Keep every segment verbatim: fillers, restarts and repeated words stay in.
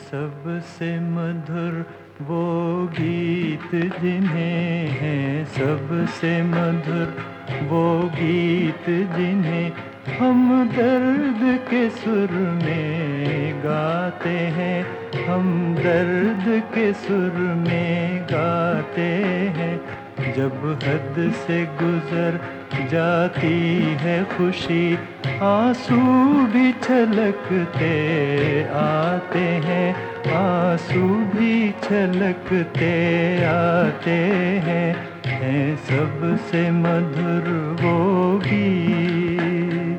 सबसे मधुर वो गीत जिन्हें हैं, सबसे मधुर वो गीत जिन्हें हम दर्द के सुर में गाते हैं, हम दर्द के सुर में गाते हैं। जब हद से गुजर जाती है खुशी, आंसू भी छलकते आते हैं, आंसू भी छलकते आते हैं। हैं सबसे मधुर वो गीत।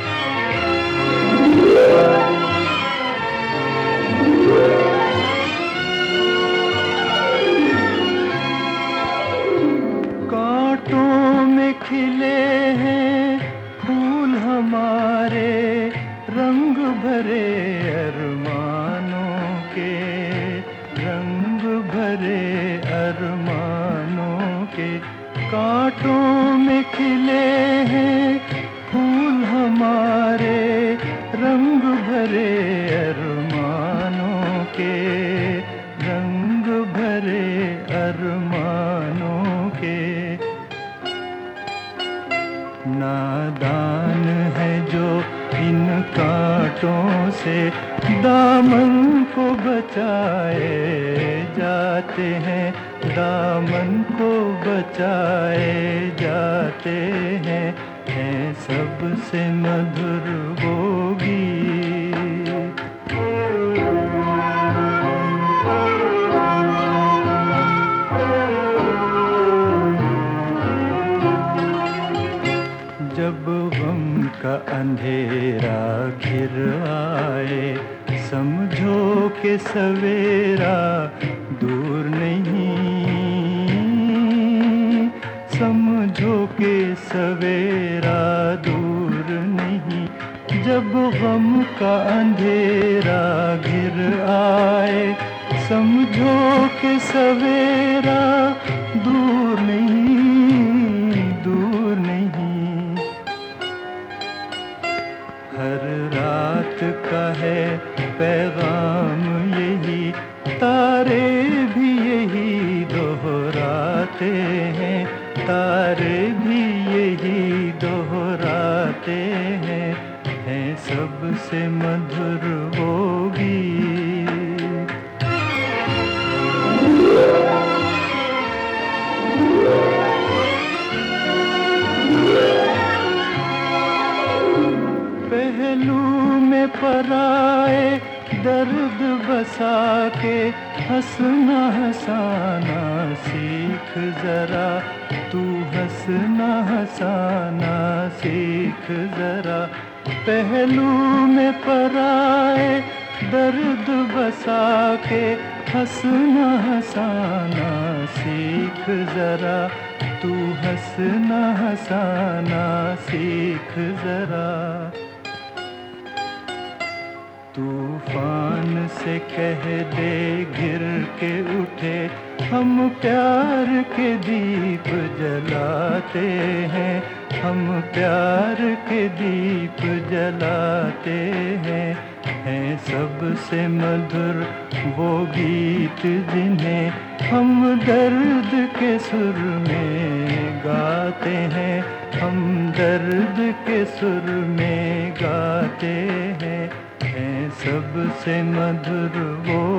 कांटों में खिले हैं फूल हमारे, रंग भरे अरमानों के, रंग भरे अरमानों के। कांटों में खिले हैं फूल हमारे, रंग भरे अरमानों के, रंग भरे अरमानों के। नादान है जो इन कांटों से दामन को बचाए जाते हैं, दामन को बचाए जाते हैं। हैं सबसे मधुर वो गीत। जब गम का अंधेरा घिर आए, समझो कि सवेरा दूर नहीं, समझो कि सवेरा दूर नहीं। जब गम का अंधेरा घिर आए, समझो कि सवेरा दूर नहीं, दूर नहीं। हर रात का है पैगाम यही, तारे भी यही दोहराते हैं, तारे भी यही दोहराते हैं। हैं सबसे मधुर वो गीत। पहलू में पराए दर्द बसा के, हंसना हंसाना सीख जरा, तू हंसना हंसाना सीख जरा। पहलू में पराए दर्द बसा के, हंसना हंसाना सीख जरा, तू हंसना हंसाना सीख जरा। तूफान से कह दे घिर के उठे, हम प्यार के दीप जलाते हैं, हम प्यार के दीप जलाते हैं। हैं सबसे मधुर वो गीत जिन्हें हम दर्द के सुर में गाते हैं, हम दर्द के सुर में गाते हैं। हैं सबसे मधुर वो